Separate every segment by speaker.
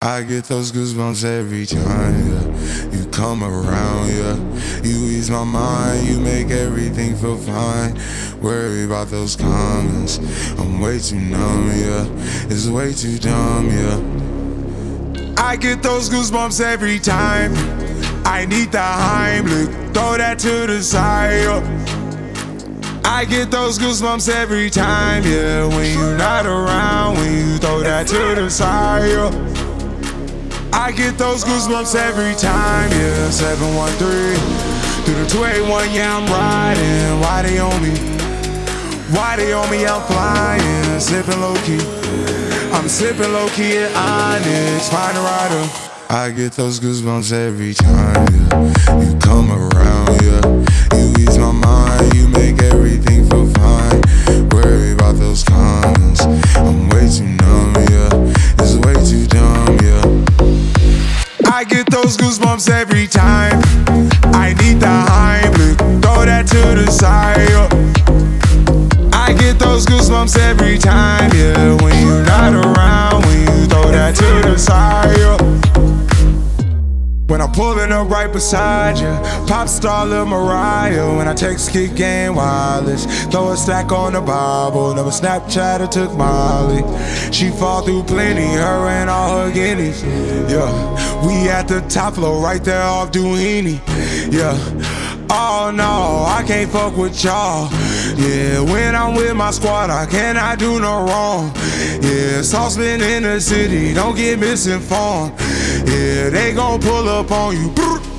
Speaker 1: I get those goosebumps every time, yeah. You come around, yeah. You ease my mind, you make everything feel fine. Worry about those comments, I'm way too numb, yeah. It's way too dumb, yeah. I get those goosebumps every time. I need the Heimlich, throw that to the side, yeah. I get those goosebumps every time, yeah. When you're not around, when you throw that to the side, yeah. I get those goosebumps every time, yeah. 713 through the 281, yeah, I'm riding. Why they on me? Why they on me? I'm flying, sipping low key. I'm sipping low key at Onyx, find a rider. I get those goosebumps every time, yeah. You come around, yeah. You ease my mind, you make everything feel fine. Worry about those comments, I'm way too numb, yeah. It's way too dumb, yeah. I get those goosebumps every time. I need the Heimlich, throw that to the side, yeah. I get those goosebumps every time, yeah. When you're not around, when you throw that to the side, yeah. When I'm pulling up right beside you, pop star Lil Mariah. When I text kick game wireless, throw a stack on the Bible. Never Snapchat or took Molly. She fall through plenty, her and all her guineas. Yeah, we at the top floor, right there off Duini. Yeah, oh no, I can't fuck with y'all. Yeah, when I'm with my squad, I cannot do no wrong. Yeah, saucepan in the city, don't get misinformed. Yeah, they gon' pull up on you.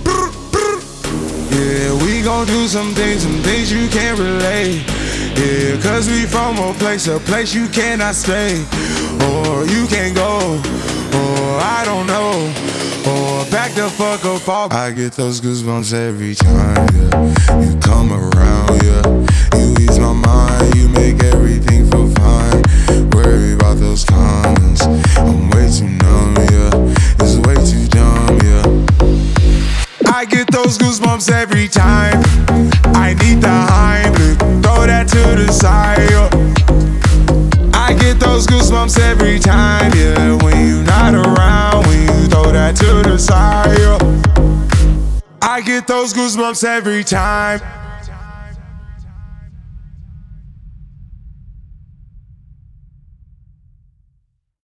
Speaker 1: Yeah, we gon' do some things you can't relate. Yeah, cause we from a place you cannot stay. Or you can't go, or I don't know. Or back the fuck up off. I get those goosebumps every time, yeah. You come around, yeah. You ease my mind, you make everything feel fine. Worry about those comments, I'm way too numb, yeah. It's way too dumb, yeah. I get those goosebumps every time. I need the Heimlich, throw that to the side, yeah. I get those goosebumps every time, yeah. When you're not around, when you throw that to the side, yeah. I get those goosebumps every time.